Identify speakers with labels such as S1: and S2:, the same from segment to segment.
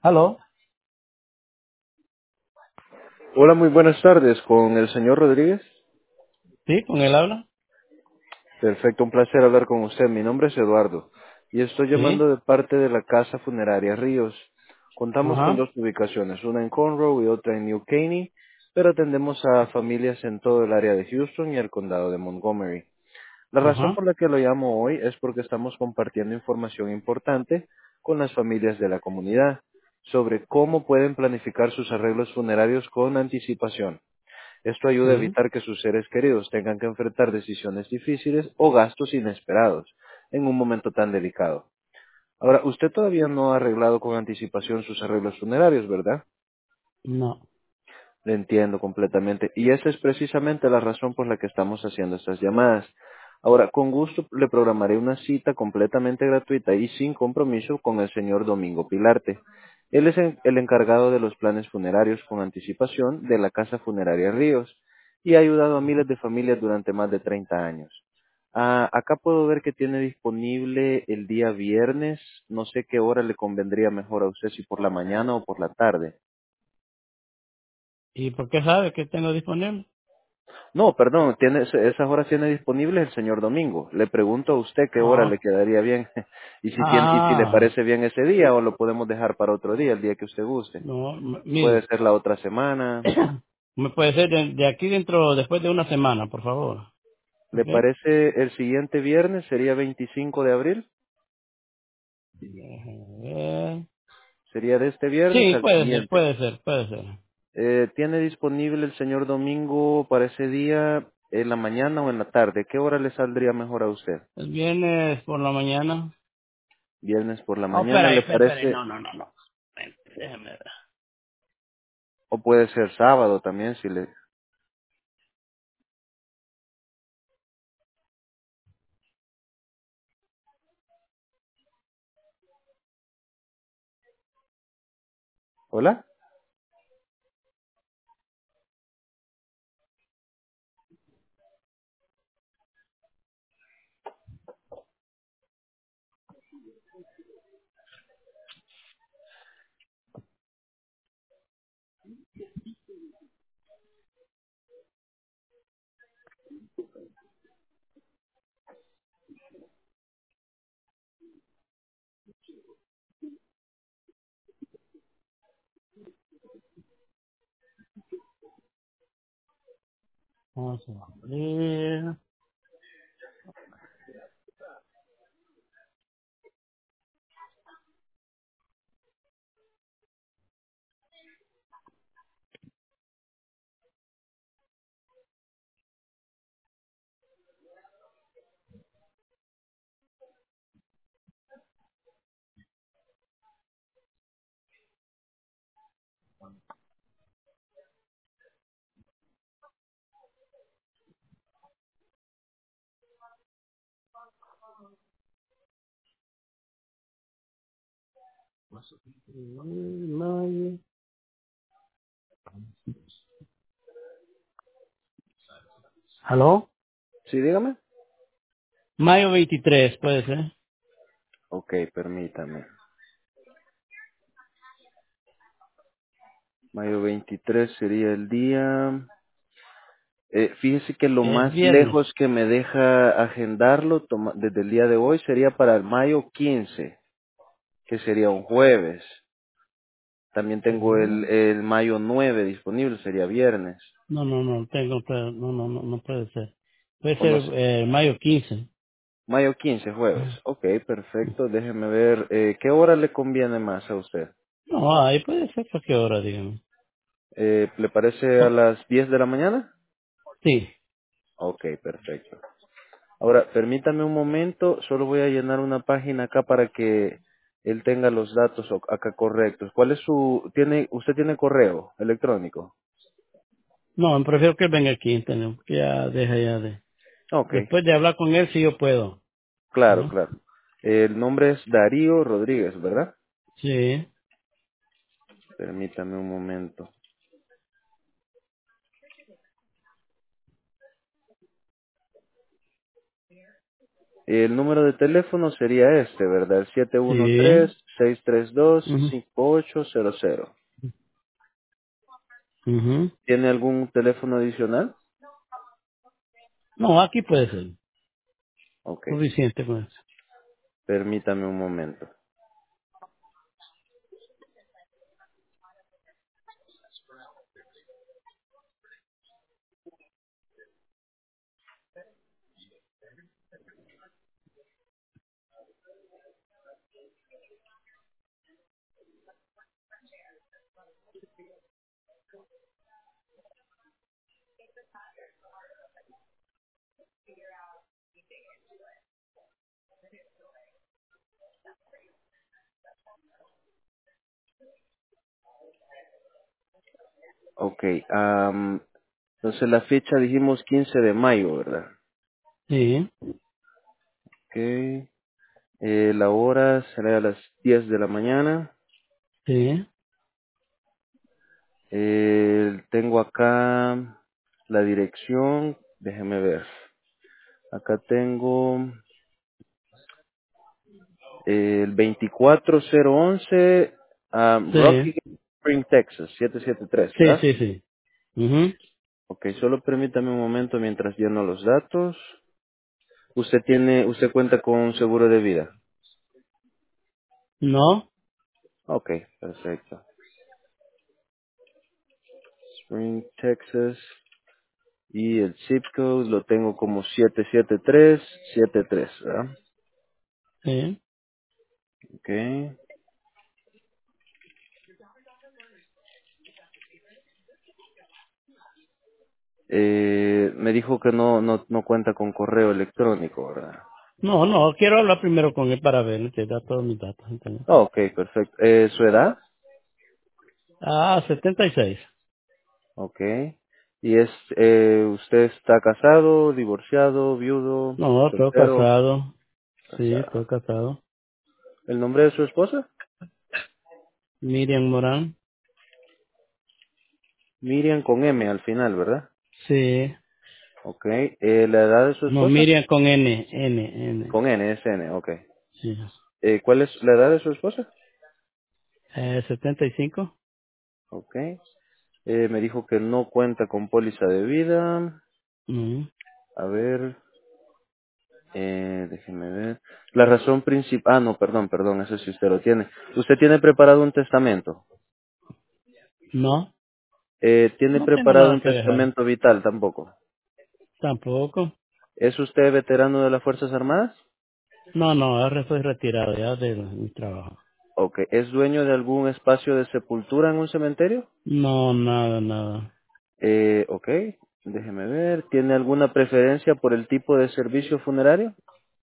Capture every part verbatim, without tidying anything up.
S1: ¿Aló?
S2: Hola, muy buenas tardes. ¿Con el señor Rodríguez?
S1: ¿Sí? ¿Con él habla?
S2: Perfecto, un placer hablar con usted. Mi nombre es Eduardo y estoy
S1: Sí.
S2: llamando de parte de la Casa Funeraria Ríos. Contamos con
S1: Ajá.
S2: dos ubicaciones, una en Conroe y otra en New Caney, pero atendemos a familias en todo el área de Houston y el condado de Montgomery. La razón
S1: Ajá.
S2: por la que lo llamo hoy es porque estamos compartiendo información importante con las familias de la comunidad sobre cómo pueden planificar sus arreglos funerarios con anticipación. Esto ayuda a
S1: Sí.
S2: evitar que sus seres queridos tengan que enfrentar decisiones difíciles o gastos inesperados en un momento tan delicado. Ahora, usted todavía no ha arreglado con anticipación sus arreglos funerarios, ¿verdad?
S1: No.
S2: Le entiendo completamente. Y esa es precisamente la razón por la que estamos haciendo estas llamadas. Ahora, con gusto le programaré una cita completamente gratuita y sin compromiso con el señor Domingo Pilarte. Él es en- el encargado de los planes funerarios con anticipación de la Casa Funeraria Ríos y ha ayudado a miles de familias durante más de treinta años. Ah, acá puedo ver que tiene disponible el día viernes. No sé qué hora le convendría mejor a usted, si por la mañana o por la tarde.
S1: ¿Y por qué sabe que tengo disponible?
S2: No, perdón, tiene, esas horas tiene disponibles el señor Domingo. Le pregunto a usted qué hora le
S1: Ah.
S2: quedaría bien y si tiene, y si le
S1: Ah.
S2: parece bien ese día o lo podemos dejar para otro día, el día que usted guste.
S1: No, m-
S2: Puede
S1: mire.
S2: ser la otra semana.
S1: Me puede ser de, de aquí dentro, después de una semana, por favor.
S2: ¿Le
S1: ¿Ok?
S2: parece el siguiente viernes? Sería veinticinco de abril.
S1: Déjeme ver.
S2: Sería de este viernes
S1: Sí,
S2: al
S1: puede ser,
S2: siguiente.
S1: puede ser, puede ser.
S2: Eh, ¿Tiene disponible el señor Domingo para ese día en la mañana o en la tarde? ¿Qué hora le saldría mejor a usted?
S1: El viernes por la mañana.
S2: Viernes por la
S1: Oh,
S2: mañana,
S1: espera,
S2: ¿le
S1: espera, espera.
S2: parece?
S1: No, no, no, no. Déjeme ver.
S2: O puede ser sábado también, si le... ¿Hola?
S1: Vamos a ver. Mayo. ¿Aló?
S2: Sí, dígame.
S1: Mayo veintitrés, puede ser.
S2: Ok, permítame. Mayo veintitrés sería el día. Eh, fíjese que lo
S1: Es
S2: más
S1: viernes.
S2: lejos que me deja agendarlo toma- desde el día de hoy sería para el mayo quince, que sería un jueves. También tengo el,
S1: Ujú.
S2: el mayo nueve disponible, sería viernes.
S1: No, no, no, tengo, pero no, no, no, no puede ser. Puede
S2: O no
S1: ser
S2: sé.
S1: eh, mayo quince.
S2: Mayo quince, jueves. Ok, perfecto. Déjeme ver. Eh, ¿qué hora le conviene más a usted?
S1: No, ahí puede ser cualquier hora, dígame.
S2: Eh, ¿Le parece a las diez de la mañana?
S1: Sí.
S2: Ok, perfecto. Ahora, permítame un momento, solo voy a llenar una página acá para que él tenga los datos o- acá correctos. ¿Cuál es su, tiene, usted tiene correo electrónico?
S1: No, prefiero que él venga aquí, entendeu? Que ya deja ya de...
S2: Ok,
S1: Después de hablar con él, sí yo puedo.
S2: claro,
S1: ¿No?
S2: claro. El nombre es Darío Rodríguez, ¿verdad?
S1: Sí.
S2: Permítame un momento. El número de teléfono sería este, ¿verdad? El siete uno tres,
S1: Sí.
S2: seis tres dos,
S1: Ujú,
S2: cinco ocho cero cero.
S1: ujú.
S2: ¿Tiene algún teléfono adicional?
S1: No, aquí puede ser.
S2: Ok,
S1: Suficiente con eso.
S2: permítame un momento. Ok, am, entonces la fecha dijimos quince de mayo, ¿verdad?
S1: Sí,
S2: Ok, eh, la hora será a las diez de la mañana.
S1: sí,
S2: Eh, tengo acá la dirección, déjeme ver. Acá tengo eh, el veinticuatro cero once um,
S1: sí,
S2: Rocky Spring, Texas, siete siete tres,
S1: sí,
S2: ¿verdad?
S1: sí, sí. Ujú.
S2: Ok, solo permítame un momento mientras lleno los datos. Usted tiene, usted cuenta con un seguro de vida.
S1: No,
S2: Ok, perfecto. Spring, Texas. Y el zip code lo tengo como siete siete tres siete tres, ¿verdad?
S1: sí.
S2: Ok. Eh, me dijo que no, no, no cuenta con correo electrónico, ¿verdad?
S1: No, no, quiero hablar primero con él para ver, te da todos mis datos. ¿Entiendes?
S2: Ah, ok, perfecto. Eh, ¿Su edad?
S1: Ah, setenta y seis.
S2: Ok. ¿Y es, eh, usted está casado, divorciado, viudo,
S1: No, estoy
S2: soltero?
S1: casado. Sí,
S2: Casado.
S1: estoy casado.
S2: ¿El nombre de su esposa?
S1: Miriam Morán.
S2: Miriam con M al final, ¿verdad?
S1: Sí.
S2: Ok. Eh, ¿La edad de su
S1: No,
S2: esposa?
S1: Miriam con N, N, N.
S2: Con N, es N, ok.
S1: Sí.
S2: Eh, ¿Cuál es la edad de su esposa?
S1: Eh, setenta y cinco.
S2: Ok. Eh, me dijo que no cuenta con póliza de vida.
S1: Mm.
S2: A ver, eh, déjeme ver. La razón principal, ah, no, perdón, perdón, eso sí usted lo tiene. ¿Usted tiene preparado un testamento?
S1: No,
S2: Eh, ¿Tiene
S1: no tengo
S2: preparado
S1: nada
S2: un
S1: que dejar.
S2: testamento vital tampoco?
S1: Tampoco.
S2: ¿Es usted veterano de las Fuerzas Armadas?
S1: No, no, ahora estoy retirado ya de mi trabajo.
S2: Ok. ¿Es dueño de algún espacio de sepultura en un cementerio?
S1: No, nada, nada.
S2: Eh, ok. Déjeme ver. ¿Tiene alguna preferencia por el tipo de servicio funerario?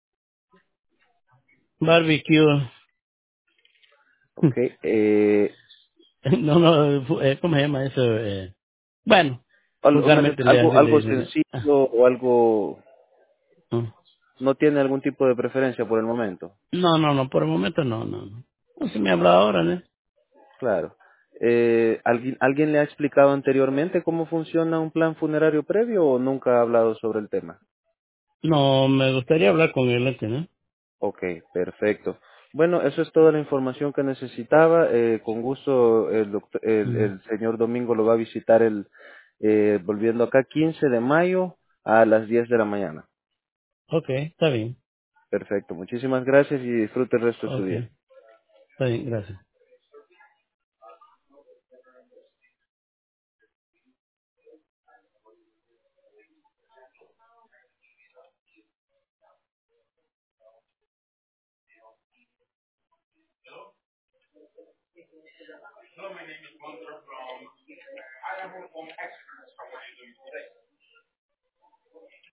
S1: Barbecue.
S2: Ok. Eh,
S1: No, no, fu- eh, ¿cómo se llama eso? Eh, bueno,
S2: algo, me ref-
S1: vulgarmente le,
S2: algo,
S1: así le
S2: algo
S1: dicen. ¿Eh? Ah,
S2: sencillo o algo...
S1: ah.
S2: ¿No tiene algún tipo de preferencia por el momento?
S1: No, no, no, por el momento no, no. No, no se me habla ahora, ¿no?
S2: Claro. Eh, ¿alguien, ¿Alguien le ha explicado anteriormente cómo funciona un plan funerario previo o nunca ha hablado sobre el tema?
S1: No, me gustaría hablar con él, ¿no?
S2: Ok, perfecto. Bueno, eso es toda la información que necesitaba. Eh, con gusto, el, doctor- el,
S1: Mm.
S2: el señor Domingo lo va a visitar el, eh, volviendo acá, quince de mayo a las diez de la mañana.
S1: Ok, está bien.
S2: Perfecto. Muchísimas gracias y disfrute el resto de su
S1: Ok,
S2: día.
S1: está bien, gracias.